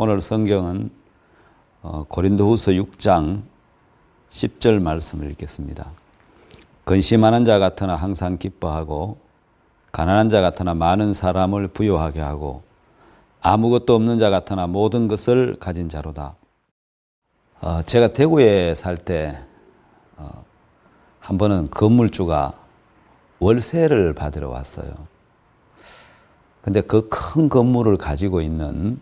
오늘 성경은 고린도후서 6장 10절 말씀을 읽겠습니다. 근심하는 자 같으나 항상 기뻐하고 가난한 자 같으나 많은 사람을 부유하게 하고 아무것도 없는 자 같으나 모든 것을 가진 자로다. 제가 대구에 살 때 한 번은 건물주가 월세를 받으러 왔어요. 근데 그 큰 건물을 가지고 있는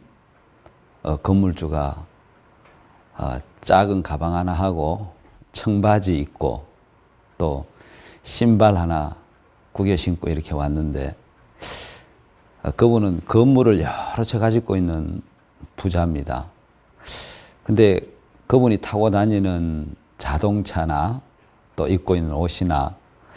건물주가 작은 가방 하나 하고 청바지 입고 또 신발 하나 구겨 신고 이렇게 왔는데 그분은 건물을 여러 채 가지고 있는 부자입니다. 근데 그분이 타고 다니는 자동차나 또 입고 있는 옷이나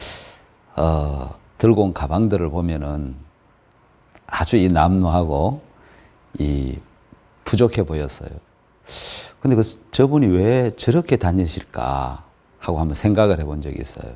들고 온 가방들을 보면은 아주 이 남루하고 이 부족해 보였어요. 근데 저분이 왜 저렇게 다니실까 하고 한번 생각을 해본 적이 있어요.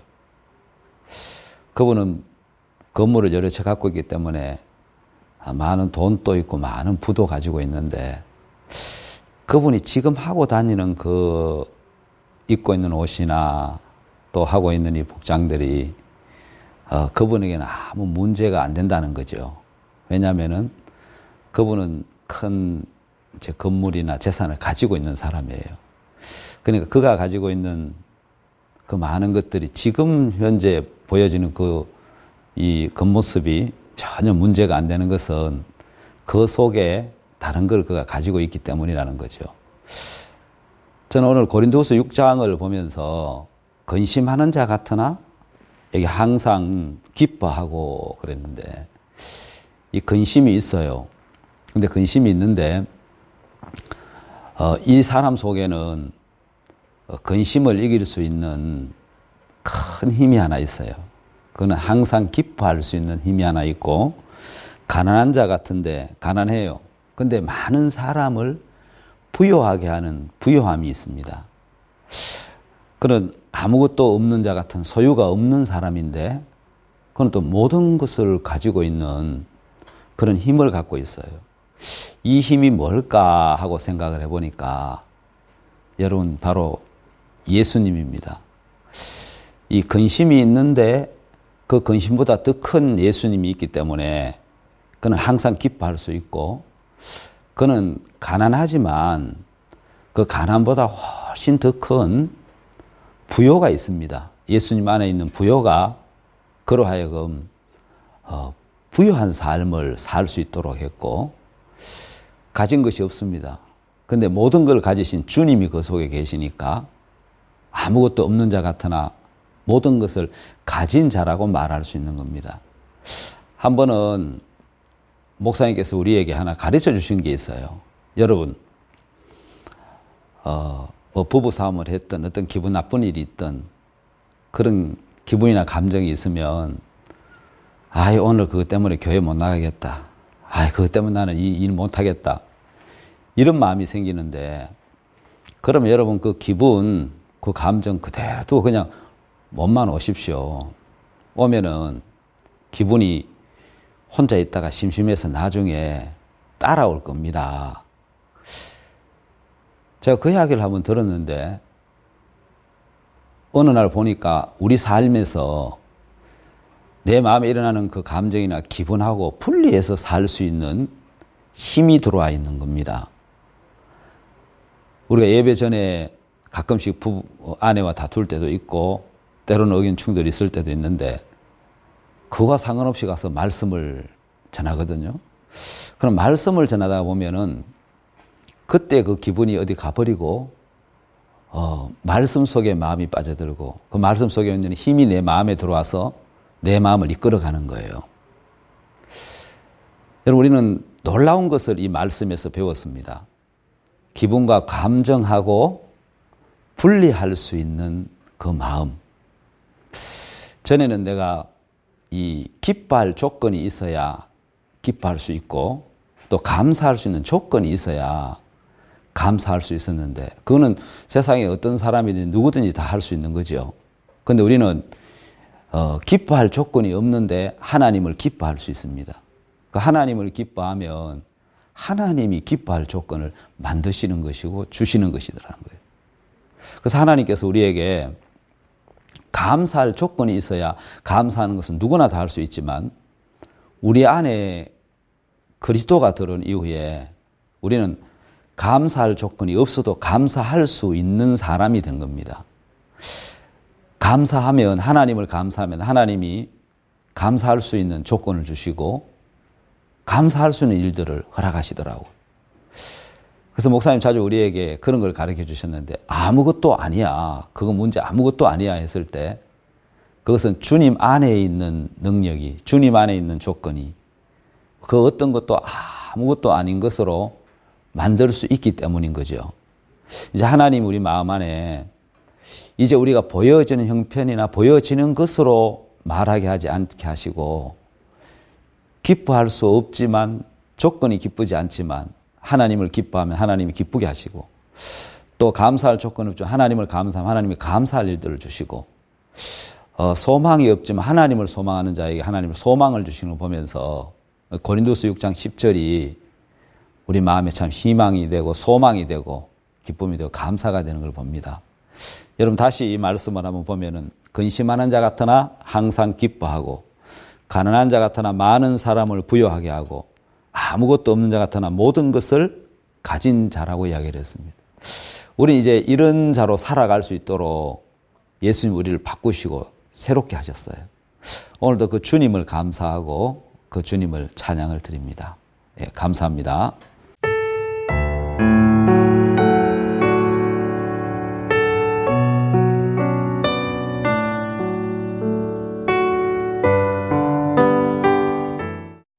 그분은 건물을 여러 채 갖고 있기 때문에 많은 돈도 있고 많은 부도 가지고 있는데 그분이 지금 하고 다니는 그 입고 있는 옷이나 또 하고 있는 이 복장들이 그분에게는 아무 문제가 안 된다는 거죠. 왜냐하면은 그분은 큰 건물이나 재산을 가지고 있는 사람이에요. 그러니까 그가 가지고 있는 그 많은 것들이 지금 현재 보여지는 이 겉모습이 전혀 문제가 안 되는 것은 그 속에 다른 걸 그가 가지고 있기 때문이라는 거죠. 저는 오늘 고린도후서 6장을 보면서 근심하는 자 같으나 여기 항상 기뻐하고 그랬는데 이 근심이 있어요. 근데 근심이 있는데 이 사람 속에는 근심을 이길 수 있는 큰 힘이 하나 있어요. 그는 항상 기뻐할 수 있는 힘이 하나 있고 가난한 자 같은데 가난해요. 근데 많은 사람을 부유하게 하는 부유함이 있습니다. 그는 아무것도 없는 자 같은 소유가 없는 사람인데 그는 또 모든 것을 가지고 있는 그런 힘을 갖고 있어요. 이 힘이 뭘까 하고 생각을 해보니까 여러분 바로 예수님입니다. 이 근심이 있는데 그 근심보다 더 큰 예수님이 있기 때문에 그는 항상 기뻐할 수 있고 그는 가난하지만 그 가난보다 훨씬 더 큰 부요가 있습니다. 예수님 안에 있는 부요가 그로 하여금 부유한 삶을 살 수 있도록 했고 가진 것이 없습니다. 근데 모든 걸 가지신 주님이 그 속에 계시니까 아무것도 없는 자 같으나 모든 것을 가진 자라고 말할 수 있는 겁니다. 한 번은 목사님께서 우리에게 하나 가르쳐 주신 게 있어요. 여러분, 부부싸움을 했던 어떤 기분 나쁜 일이 있던 그런 기분이나 감정이 있으면 오늘 그것 때문에 교회 못 나가겠다. 그것 때문에 나는 이 일 못 하겠다. 이런 마음이 생기는데 그러면 여러분 그 기분, 그 감정 그대로 두고 그냥 몸만 오십시오. 오면은 기분이 혼자 있다가 심심해서 나중에 따라올 겁니다. 제가 그 이야기를 한번 들었는데 어느 날 보니까 우리 삶에서 내 마음에 일어나는 그 감정이나 기분하고 분리해서 살 수 있는 힘이 들어와 있는 겁니다. 우리가 예배 전에 가끔씩 아내와 다툴 때도 있고 때로는 의견 충돌이 있을 때도 있는데 그거와 상관없이 가서 말씀을 전하거든요. 그럼 말씀을 전하다 보면은 그때 그 기분이 어디 가버리고 말씀 속에 마음이 빠져들고 그 말씀 속에 있는 힘이 내 마음에 들어와서 내 마음을 이끌어가는 거예요. 여러분 우리는 놀라운 것을 이 말씀에서 배웠습니다. 기분과 감정하고 분리할 수 있는 그 마음. 전에는 내가 이 기뻐할 조건이 있어야 기뻐할 수 있고 또 감사할 수 있는 조건이 있어야 감사할 수 있었는데 그거는 세상에 어떤 사람이든 누구든지 다 할 수 있는 거죠. 그런데 우리는 기뻐할 조건이 없는데 하나님을 기뻐할 수 있습니다. 그 하나님을 기뻐하면 하나님이 기뻐할 조건을 만드시는 것이고 주시는 것이더라는 거예요. 그래서 하나님께서 우리에게 감사할 조건이 있어야 감사하는 것은 누구나 다 할 수 있지만 우리 안에 그리스도가 들어온 이후에 우리는 감사할 조건이 없어도 감사할 수 있는 사람이 된 겁니다. 감사하면 하나님을 감사하면 하나님이 감사할 수 있는 조건을 주시고 감사할 수 있는 일들을 허락하시더라고요. 그래서 목사님 자주 우리에게 그런 걸 가르쳐 주셨는데 아무것도 아니야. 그거 문제 아무것도 아니야 했을 때 그것은 주님 안에 있는 능력이 주님 안에 있는 조건이 그 어떤 것도 아무것도 아닌 것으로 만들 수 있기 때문인 거죠. 이제 하나님 우리 마음 안에 이제 우리가 보여지는 형편이나 보여지는 것으로 말하게 하지 않게 하시고 기뻐할 수 없지만 조건이 기쁘지 않지만 하나님을 기뻐하면 하나님이 기쁘게 하시고 또 감사할 조건은 없지만 하나님을 감사하면 하나님이 감사할 일들을 주시고 소망이 없지만 하나님을 소망하는 자에게 하나님을 소망을 주시는 걸 보면서 고린도서 6장 10절이 우리 마음에 참 희망이 되고 소망이 되고 기쁨이 되고 감사가 되는 걸 봅니다. 여러분 다시 이 말씀을 한번 보면은 근심하는 자 같으나 항상 기뻐하고 가난한 자 같으나 많은 사람을 부유하게 하고 아무것도 없는 자 같으나 모든 것을 가진 자라고 이야기를 했습니다. 우리는 이제 이런 자로 살아갈 수 있도록 예수님 우리를 바꾸시고 새롭게 하셨어요. 오늘도 그 주님을 감사하고 그 주님을 찬양을 드립니다. 예, 감사합니다.